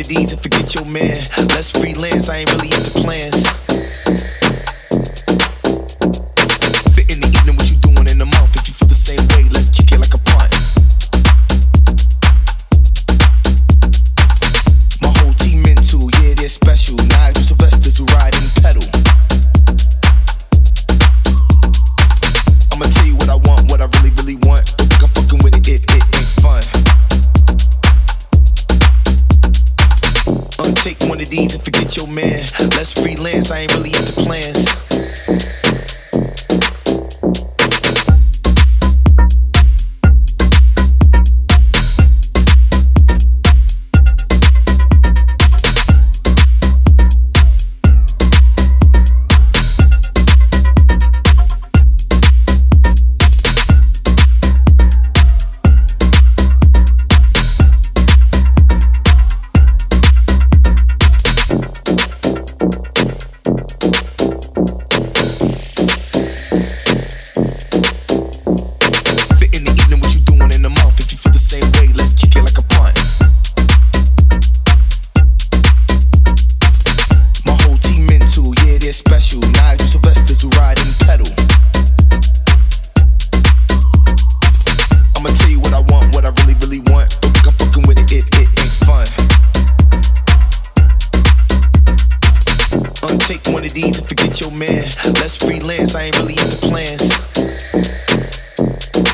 of these and forget your man. Let's freelance, I ain't really into plans. Fit in the evening, what you doing in the month? If you feel the same way, let's kick it like a punt. My whole team into, yeah, they're special. Nigel Sylvester to ride and pedal. I'ma tell you what I want, what I really, really want. Don't think I'm fucking with it, it ain't fun. Take one of these and forget your man. Let's freelance, I ain't really into plans. Take one of these and forget your man. Let's freelance, I ain't really into plans.